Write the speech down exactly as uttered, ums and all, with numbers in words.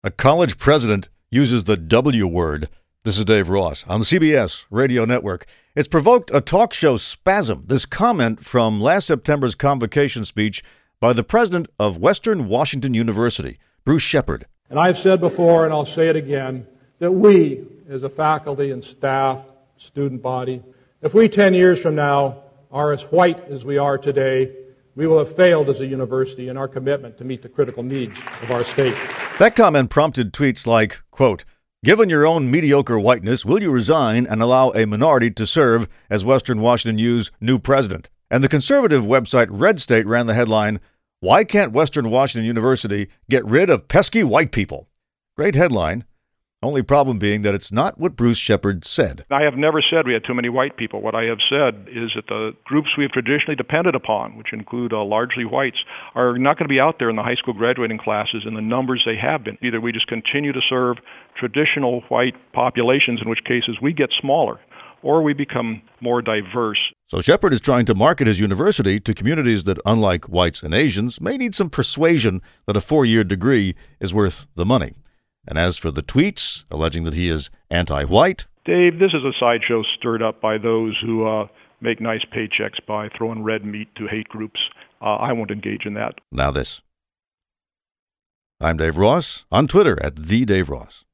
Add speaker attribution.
Speaker 1: A college president uses the W word. This is Dave Ross on the C B S Radio Network. It's provoked a talk show spasm, this comment from last September's convocation speech by the president of Western Washington University, Bruce Shepard.
Speaker 2: And I've said before, and I'll say it again, that we, as a faculty and staff, student body, if we ten years from now are as white as we are today, we will have failed as a university in our commitment to meet the critical needs of our state.
Speaker 1: That comment prompted tweets like, quote, "Given your own mediocre whiteness, will you resign and allow a minority to serve as Western Washington U's new president?" And the conservative website Red State ran the headline, "Why can't Western Washington University get rid of pesky white people?" Great headline. Only problem being that it's not what Bruce Shepard said.
Speaker 3: I have never said we had too many white people. What I have said is that the groups we have traditionally depended upon, which include uh, largely whites, are not going to be out there in the high school graduating classes in the numbers they have been. Either we just continue to serve traditional white populations, in which cases we get smaller, or we become more diverse.
Speaker 1: So Shepard is trying to market his university to communities that, unlike whites and Asians, may need some persuasion that a four-year degree is worth the money. And as for the tweets alleging that he is anti-white...
Speaker 3: Dave, this is a sideshow stirred up by those who uh, make nice paychecks by throwing red meat to hate groups. Uh, I won't engage in that.
Speaker 1: Now this. I'm Dave Ross, on Twitter at the Dave Ross.